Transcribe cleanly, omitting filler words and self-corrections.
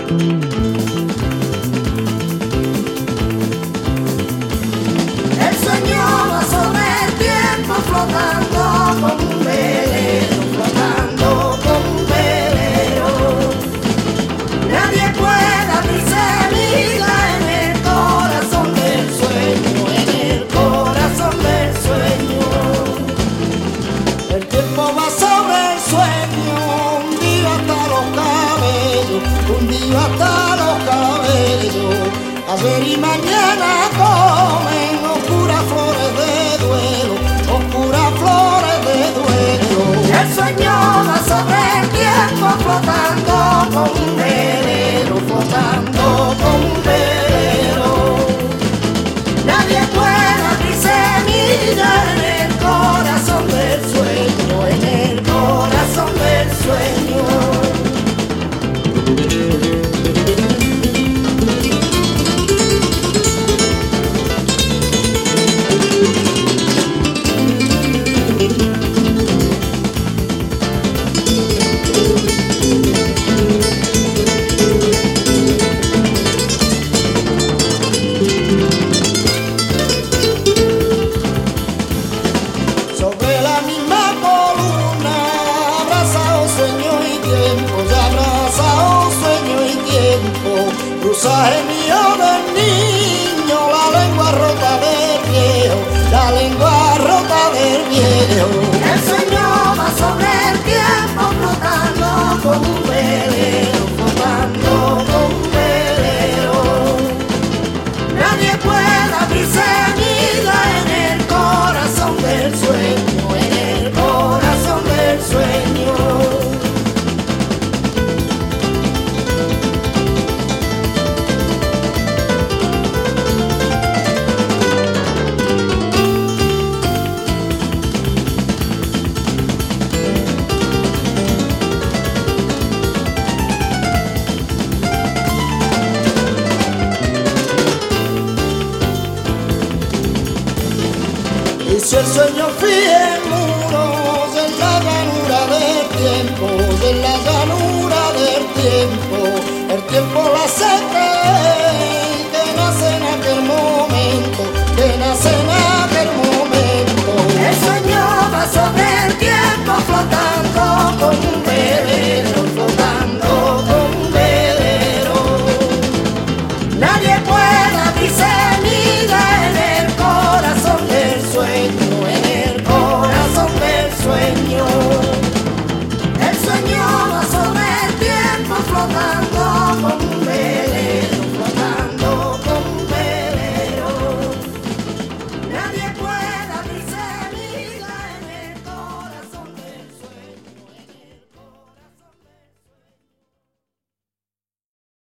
El sueño va sobre el tiempo flotando como un velero, flotando como un velero. Nadie puede abrirse vida en el corazón del sueño, en el corazón del sueño. El tiempo va sobre el sueño, hundido hasta los cabellos, hundido hasta los cabellos. Ayer y mañana comen oscuras flores de duelo, oscuras flores de duelo. El sueño va sobre el tiempo flotando como un velero, flotando como un velero. Nadie puede abrir semilla en el corazón del sueño, en el corazón del sueño. Sobre la misma columna, abrazado sueño y tiempo, ya abrazado sueño y tiempo. Cruzaje mío del niño, la lengua rota del viejo, la lengua rota del viejo. El sueño va sobre el tiempo flotando como un velero, flotando como un velero. Nadie puede abrirse vida en el corazón del sueño, en el corazón del sueño. Y si el sueño fiel